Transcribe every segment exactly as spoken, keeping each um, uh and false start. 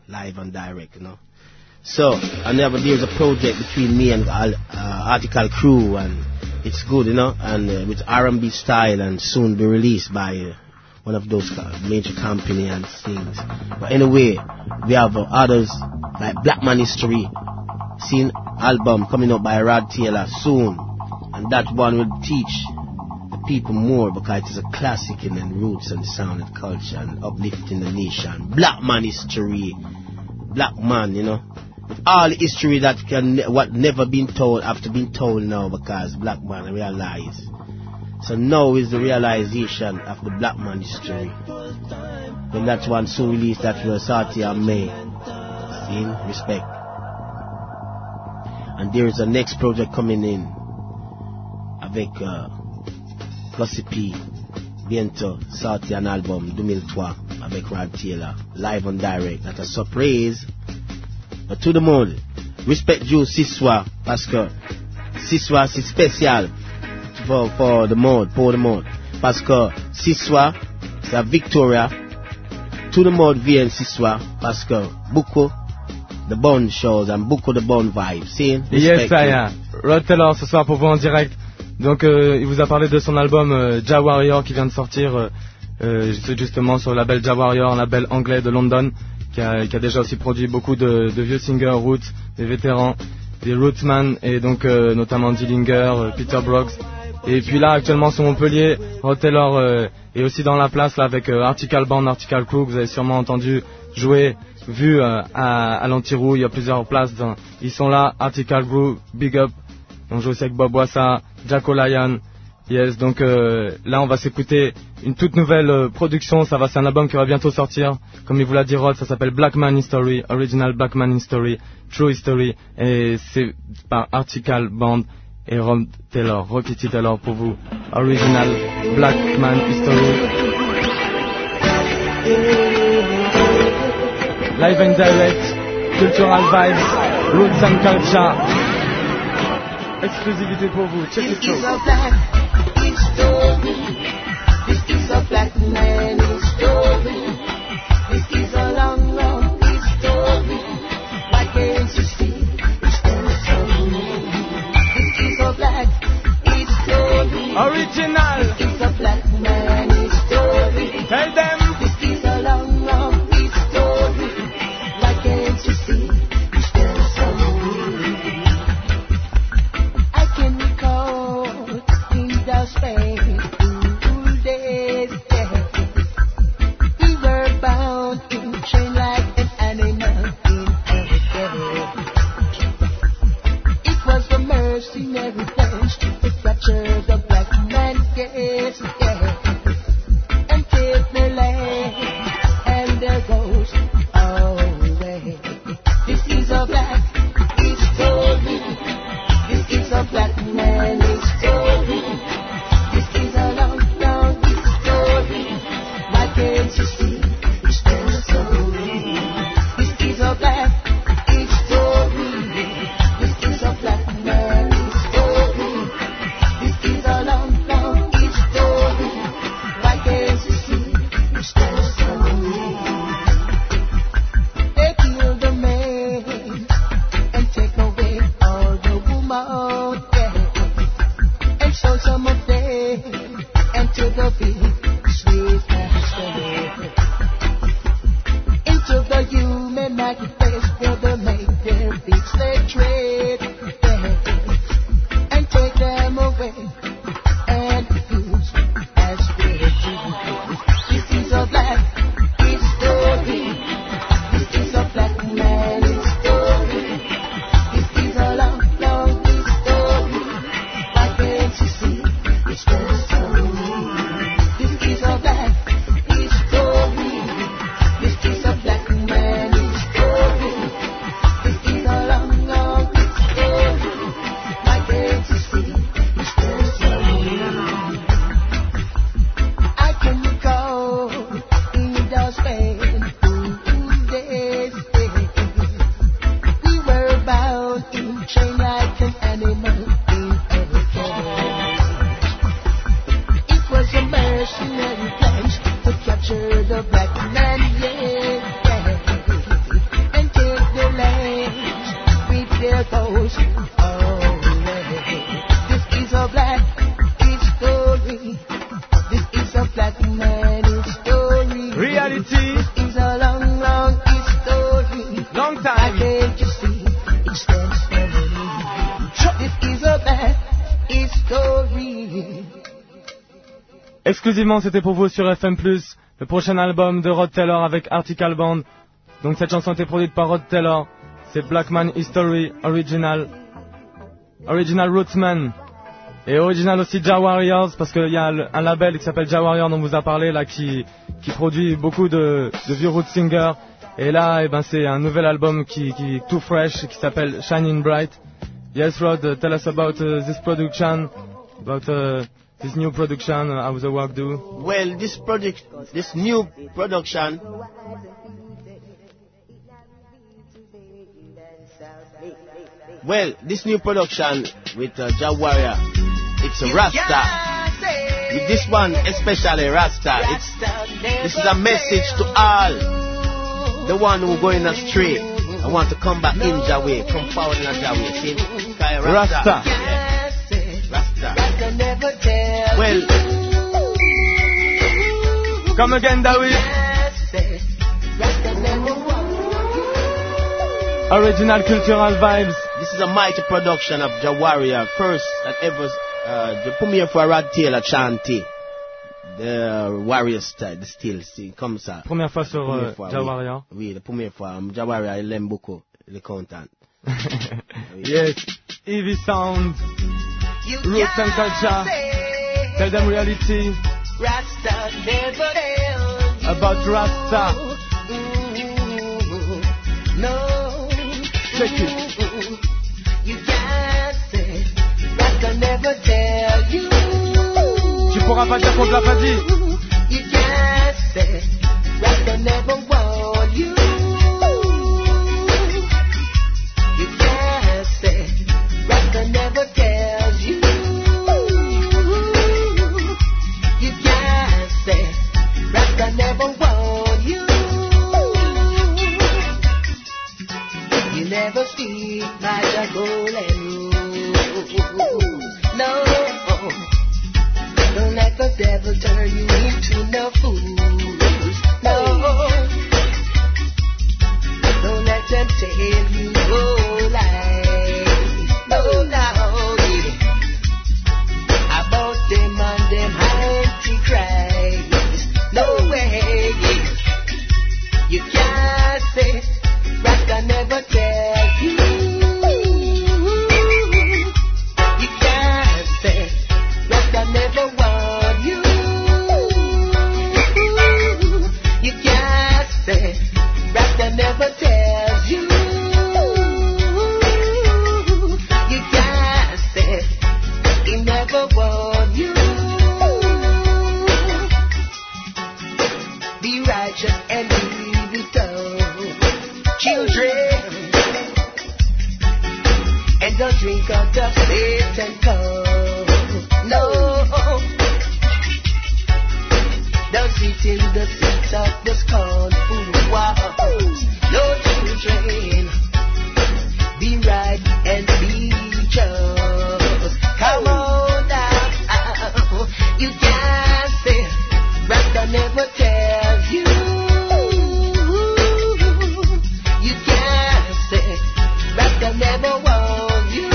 live and direct, you know. So, and there's a project between me and uh, Article Crew, and it's good, you know, and uh, with R and B style, and soon be released by uh, one of those major company and things. But anyway, we have uh, others like Black Man History, seen album coming up by Rod Taylor soon, and that one will teach the people more because it is a classic in the roots and sound and culture and uplifting the nation. Black Man History, black man, you know. With all the history that can ne- what never been told after being told now because black man realize. So now is the realization of the black man history. When that one soon released, that was Sati and May. See, respect. And there is a next project coming in avec uh, Gossipy, bientôt sorti un album deux mille trois avec Rod Taylor, live and direct. That's a surprise. But tout le monde, respect you ce soir, parce que ce soir c'est spécial pour, pour le monde, pour le monde. Parce que ce soir, c'est à Victoria, tout le monde vient ce soir, parce que beaucoup de bonnes choses and beaucoup de bonnes vibes. See? Yes, I am. Rod Taylor ce soir pour vous en direct. Donc euh, il vous a parlé de son album euh, Ja Warrior qui vient de sortir euh, euh, justement sur le label Ja Warrior, un label anglais de London. Qui a, qui a déjà aussi produit beaucoup de, de vieux singers roots, des vétérans, des rootsman et donc euh, notamment Dillinger, euh, Peter Brooks. Et puis là actuellement sur Montpellier, Rod Taylor euh, est aussi dans la place là avec euh, Article Band, Article Crew, que vous avez sûrement entendu jouer, vu euh, à, à l'Antirou, il y a plusieurs places, dans, ils sont là, Article Crew, Big Up, on joue aussi avec Bob Wassa, Jacko Lion. Yes, donc euh, là on va s'écouter une toute nouvelle euh, production, ça va, c'est un album qui va bientôt sortir, comme il vous l'a dit Rod, ça s'appelle Black Man History, Original Black Man History, True History, et c'est par Article Band et Rod Taylor, Rockity Taylor pour vous, Original Black Man History. Live and direct, cultural vibes, roots and culture, exclusivité pour vous, check it out. Story. This is a black man's story. This is a long, long history. Why can't you see? It's so This is a black history. Original. This is a black man's story. Tell them. This is a long, long history. Why can't you see? It's so I can recall in the space. We were bound in Exclusivement, c'était pour vous sur F M plus, le prochain album de Rod Taylor avec Article Band. Donc cette chanson était produite par Rod Taylor. C'est Blackman History Original. Original Rootsman. Et original aussi Jah Warriors, parce qu'il y a un label qui s'appelle Jah Warrior dont on vous a parlé là, qui, qui produit beaucoup de, de vieux root singers. Et là, eh ben, c'est un nouvel album qui, qui est tout fresh, qui s'appelle Shining Bright. Yes, Rod, uh, tell us about uh, this production, about uh, this new production, uh, how the work do. Well, this project, this new production, well, this new production with uh, Jah Warrior, it's a Rasta. With this one, especially Rasta, it's, this is a message to all the one who going astray. I want to come back in Jah way, come forward in Jah way. See, Rasta. Rasta. Yeah. Rasta. Well, come again, Dawi. Original cultural vibes. this is a mighty production of Jah Warrior, first and ever. Uh, they put me here for a Rod Taylor chanty. The Warrior style, the style, c'est comme ça. Première fois sur euh, Jah Warrior. Oui, la première fois. Um, Jah Warrior, il aime beaucoup le content. Yes, Evie Sound, Roots and Culture, tell them reality, Rasta never tell you. about Rasta. No, Check it. you can't say Rasta never tell you. Tu pourras pas dire qu'on te l'a pas dit. You can't say Rasta never warned you. You can't say Rasta never tells you. You can't say Rasta never warned you. You never speak by the golden rule. No. Don't let the devil turn you into no fools. No. Don't let them tell you no lies. No, no, yeah. About them and them antichrist. No way, yeah. You can't say Rasta never tell you. You can't say Rasta never warn you. You can't say Rasta never tells you. You can't say he never warned you. Be righteous and be returned, children, and don't drink out of Satan's cup. No, don't sit in the seat of the scornful ones. No, children, be right and be just. Come on now, you can't say Rasta never tells you. You can't say Rasta never warns you.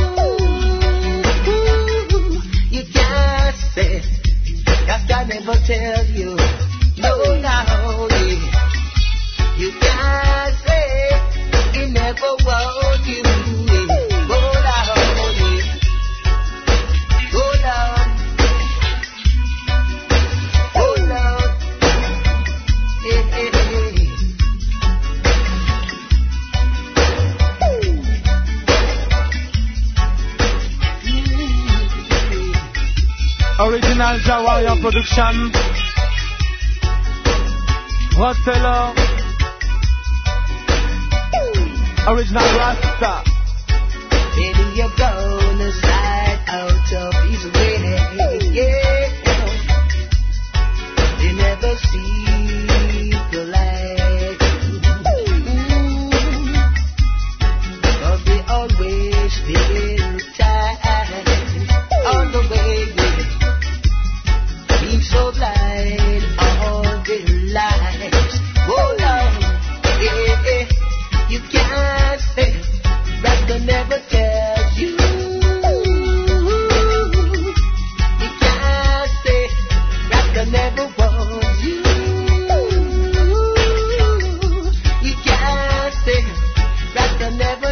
You can't say Rasta never tells you. No, no, yeah. You can't say he never warned you. Yeah. Go down, yeah. Go down. Go down. Hey, hey, hey. Original Jah Warrior production. Rod Taylor. Original Rasta. Baby, you're gonna slide out of his way. Yeah. They never see the light. Mm. But they always feel tight on the way. Yeah. Being so blind all their lives. Oh Lord, yeah, yeah. You can't say Rasta never tells you.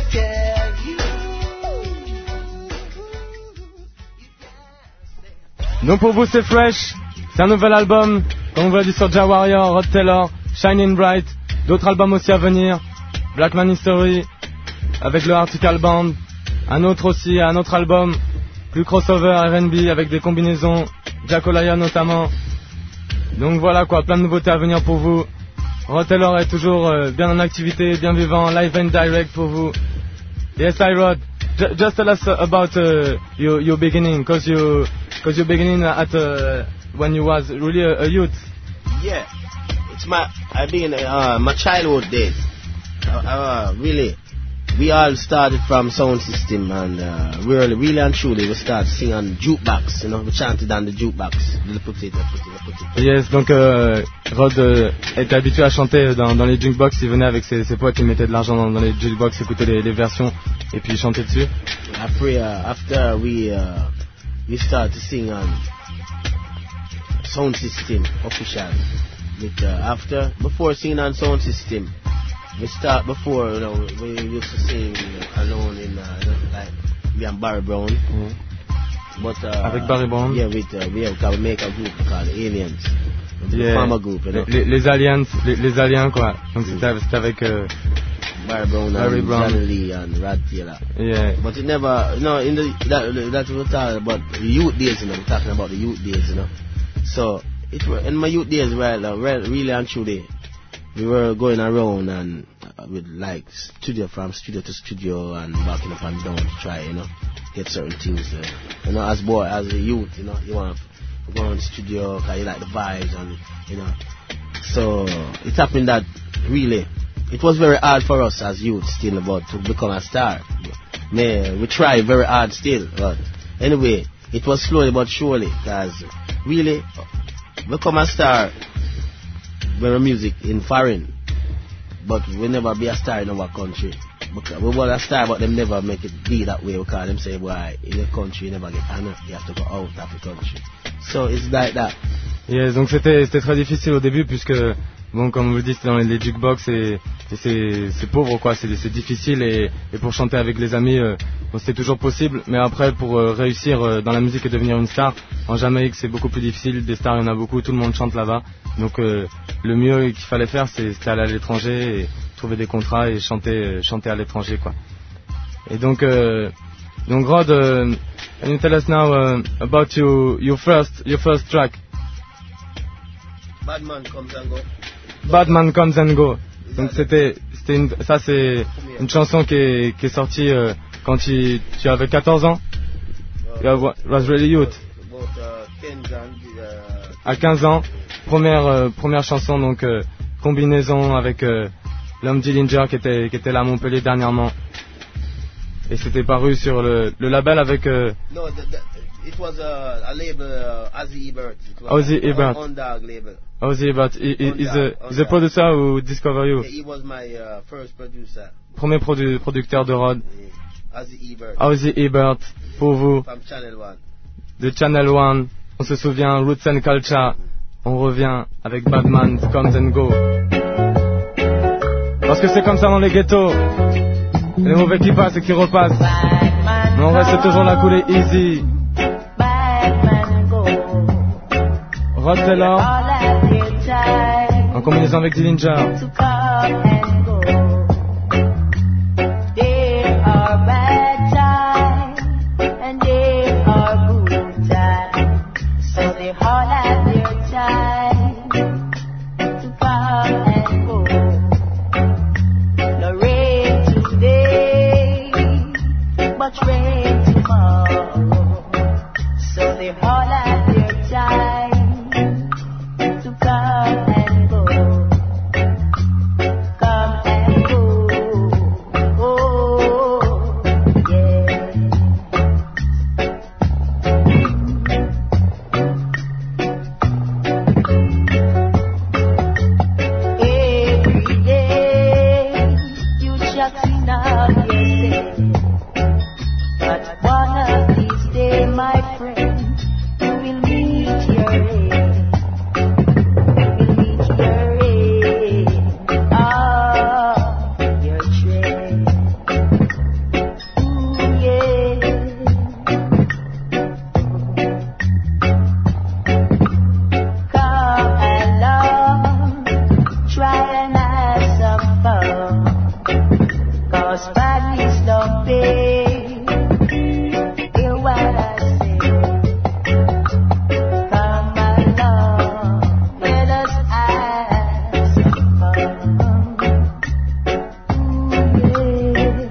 tell you. Donc pour vous c'est Fresh, c'est un nouvel album, comme on vous l'a dit sur Jah Warrior, Rod Taylor, Shining Bright, d'autres albums aussi à venir, Black Man History, avec le Article Band, un autre aussi, un autre album, plus crossover R and B avec des combinaisons, Jacolaya notamment. Donc voilà quoi, plein de nouveautés à venir pour vous. Rod Taylor est toujours euh, bien en activité, bien vivant, live and direct pour vous. Yes, I Rod. J- just tell us uh, about uh, your your beginning, cause you cause your beginning at uh, when you was really a, a youth. Yeah, it's my I been uh, my childhood days. Uh, uh, really, we all started from sound system, and uh, we really, really and truly we started singing on jukebox. You know, we chanted on the jukebox. Put it, put it, put it. Yes, donc euh, Rod euh, était habitué à chanter dans, dans les jukebox. Il venait avec ses, ses potes, il mettait de l'argent dans, dans les jukebox, écoutait les, les versions et puis il chantait dessus. After, uh, after we uh, we started to sing on sound system official. With, uh, after before singing on sound system, we start before you know we used to sing uh, alone in uh, you know, like me and Barry Brown. Mm. But uh, Avec Barry Brown. Yeah, with uh, we have we make a group called Aliens. Yeah. Farmer group, you know. Les, les aliens, les, les aliens quoi. Donc c'était, c'était avec euh, Barry Brown Barry and Brown. Johnny Lee and Rod Taylor. Yeah. But it never, you know, in the that that we're talking about the youth days, you know, we're talking about the youth days, you know. So it were in my youth days, right, uh, really and truly, we were going around and uh, with like studio from studio to studio and walking up and down to try, you know, get certain things. Uh, you know, as boy, as a youth, you know, you want to go in the studio because you like the vibes and you know. So it happened that really. It was very hard for us as youth still about to become a star. Man, we tried very hard still, but anyway, it was slowly but surely, because really, become a star, very music in foreign, but we never be a star in our country. Because we were a star, but them never make it be that way, because them say, why, in your country you never get honor, you have to go out of the country. So it's like that. Yes, donc c'était, c'était très difficile au début puisque bon, comme vous le dites, c'était dans les, les jukebox et, et c'est, c'est pauvre quoi, c'est, c'est difficile et, et pour chanter avec les amis, euh, bon, c'était toujours possible, mais après pour euh, réussir euh, dans la musique et devenir une star, en Jamaïque c'est beaucoup plus difficile, des stars il y en a beaucoup, tout le monde chante là-bas, donc euh, le mieux qu'il fallait faire c'est, c'était aller à l'étranger et trouver des contrats et chanter, euh, chanter à l'étranger quoi. Et donc, euh, donc Rod, uh, can you tell us now uh, about your, your first, your first track? Bad Man Comes and Go. Bad Man Comes and Go. Donc c'était, c'était une, ça c'est une chanson qui est, qui est sortie euh, quand tu, tu avais quatorze ans. You was really youth. À quinze ans, première euh, première chanson donc euh, combinaison avec euh, l'homme Dillinger qui était qui était là à Montpellier dernièrement. Et c'était paru sur le, le label avec. Euh, no, the, the, it was a, a label, uh, Ozzy Ebert. It was Ozzy Ebert. On Dog label. Ozzy Ebert. He, he, he's a he's a producer who discover you. Yeah, he was my uh, first producer. Premier produ- producteur de Rod. Yeah. Ozzy Ebert. Ozzy Ebert pour vous. From Channel One. De Channel One. On se souvient Roots and Culture. On revient avec Bad Man Comes and Go. Parce que c'est comme ça dans les ghettos. Les mauvais qui passent et qui repassent. Mais on reste toujours la coulée easy. Rod Taylor en combinaison avec Dillinger. 'cause badness don't pay. Hear what I say. Come along, let us have some fun. Ooh, yeah.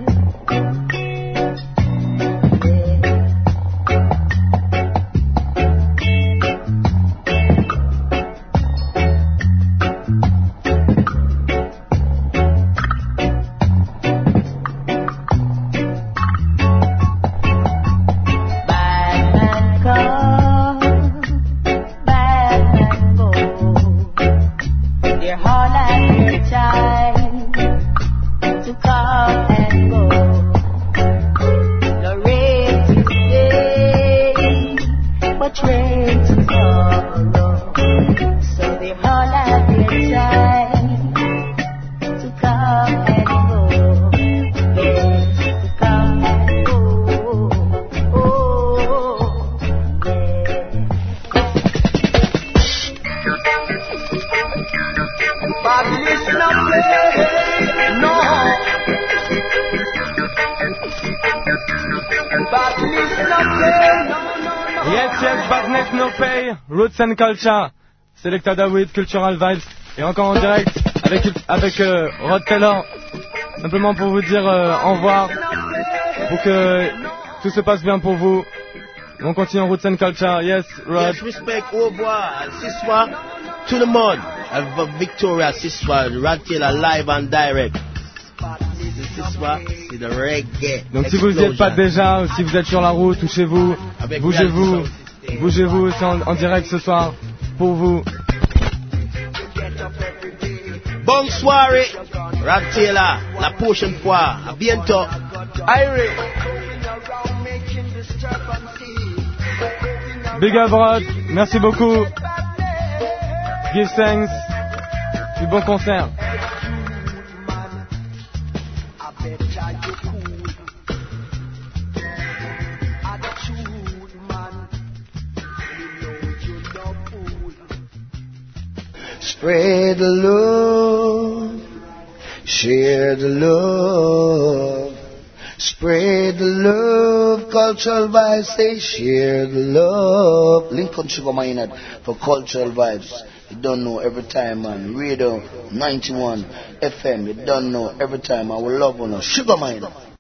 Yes, yes, Badness No Pay, Roots and Culture, Selecta David, Cultural Vibes, et encore en direct avec, avec euh, Rod Taylor, simplement pour vous dire euh, au revoir, pour que tout se passe bien pour vous. On continue en Roots and Culture, yes, Rod. Yes, respect, au revoir, Siswa, to the mud, Victoria Siswa, Rod Taylor live and direct. Siswa, c'est de reggae. Donc si vous n'y êtes pas déjà, ou si vous êtes sur la route ou chez vous, bougez-vous, bougez-vous, c'est en, en direct ce soir pour vous. Bonne soirée, Rod Taylor, la prochaine fois, à bientôt. Irie. Big up Rod, merci beaucoup. Give thanks, du bon concert. Spread the love, share the love, spread the love, cultural vibes, say share the love. Lincoln Sugar Minot for cultural vibes. You don't know every time, man. Radio ninety-one F M, you don't know every time. I will love on a Sugar Minot.